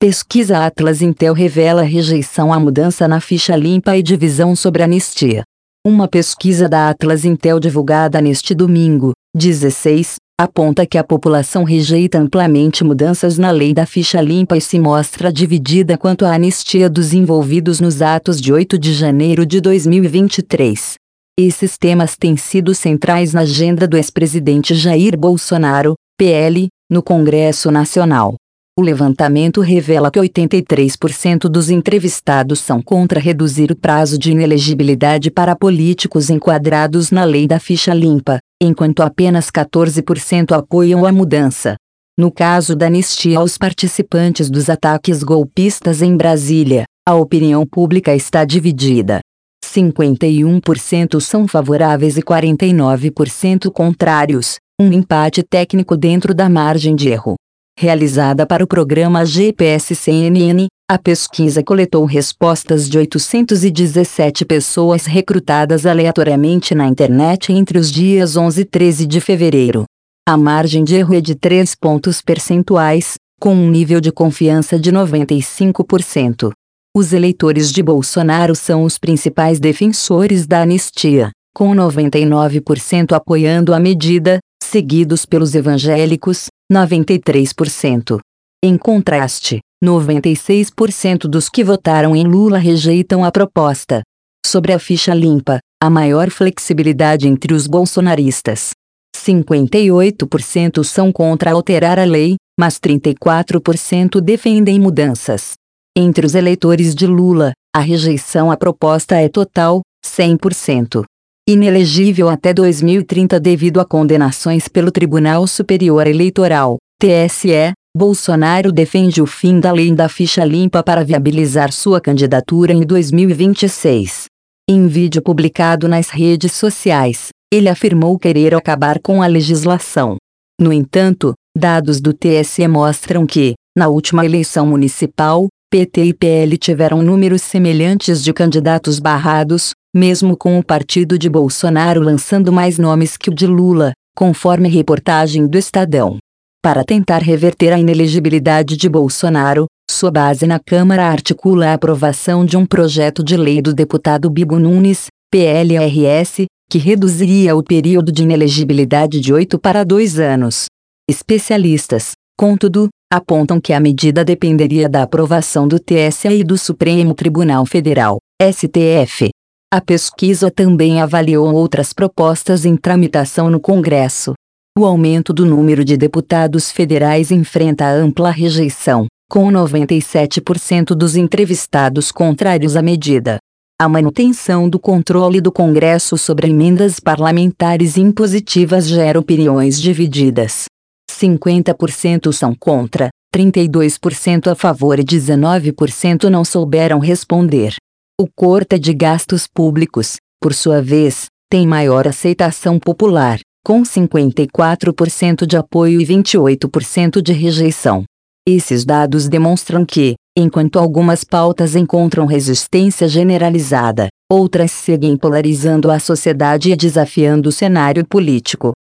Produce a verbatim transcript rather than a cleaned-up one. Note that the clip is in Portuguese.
Pesquisa Atlas Intel revela rejeição à mudança na ficha limpa e divisão sobre anistia. Uma pesquisa da Atlas Intel divulgada neste domingo, dezesseis, aponta que a população rejeita amplamente mudanças na lei da ficha limpa e se mostra dividida quanto à anistia dos envolvidos nos atos de oito de janeiro de dois mil e vinte e três. Esses temas têm sido centrais na agenda do ex-presidente Jair Bolsonaro, P L, no Congresso Nacional. O levantamento revela que oitenta e três por cento dos entrevistados são contra reduzir o prazo de inelegibilidade para políticos enquadrados na lei da ficha limpa, enquanto apenas quatorze por cento apoiam a mudança. No caso da anistia aos participantes dos ataques golpistas em Brasília, a opinião pública está dividida. cinquenta e um por cento são favoráveis e quarenta e nove por cento contrários, um empate técnico dentro da margem de erro. Realizada para o programa G P S C N N, a pesquisa coletou respostas de oitocentas e dezessete pessoas recrutadas aleatoriamente na internet entre os dias onze e treze de fevereiro. A margem de erro é de três pontos percentuais, com um nível de confiança de noventa e cinco por cento. Os eleitores de Bolsonaro são os principais defensores da anistia, com noventa e nove por cento apoiando a medida, seguidos pelos evangélicos, noventa e três por cento. Em contraste, noventa e seis por cento dos que votaram em Lula rejeitam a proposta. Sobre a ficha limpa, a maior flexibilidade entre os bolsonaristas. cinquenta e oito por cento são contra alterar a lei, mas trinta e quatro por cento defendem mudanças. Entre os eleitores de Lula, a rejeição à proposta é total, cem por cento. Inelegível até dois mil e trinta devido a condenações pelo Tribunal Superior Eleitoral, T S E, Bolsonaro defende o fim da lei da ficha limpa para viabilizar sua candidatura em dois mil e vinte e seis. Em vídeo publicado nas redes sociais, ele afirmou querer acabar com a legislação. No entanto, dados do T S E mostram que, na última eleição municipal, P T e P L tiveram números semelhantes de candidatos barrados, mesmo com o partido de Bolsonaro lançando mais nomes que o de Lula, conforme reportagem do Estadão. Para tentar reverter a inelegibilidade de Bolsonaro, sua base na Câmara articula a aprovação de um projeto de lei do deputado Bibo Nunes, P L R S, que reduziria o período de inelegibilidade de oito para dois anos. Especialistas, contudo, apontam que a medida dependeria da aprovação do T S E e do Supremo Tribunal Federal, S T F. A pesquisa também avaliou outras propostas em tramitação no Congresso. O aumento do número de deputados federais enfrenta ampla rejeição, com noventa e sete por cento dos entrevistados contrários à medida. A manutenção do controle do Congresso sobre emendas parlamentares impositivas gera opiniões divididas. cinquenta por cento são contra, trinta e dois por cento a favor e dezenove por cento não souberam responder. O corte de gastos públicos, por sua vez, tem maior aceitação popular, com cinquenta e quatro por cento de apoio e vinte e oito por cento de rejeição. Esses dados demonstram que, enquanto algumas pautas encontram resistência generalizada, outras seguem polarizando a sociedade e desafiando o cenário político.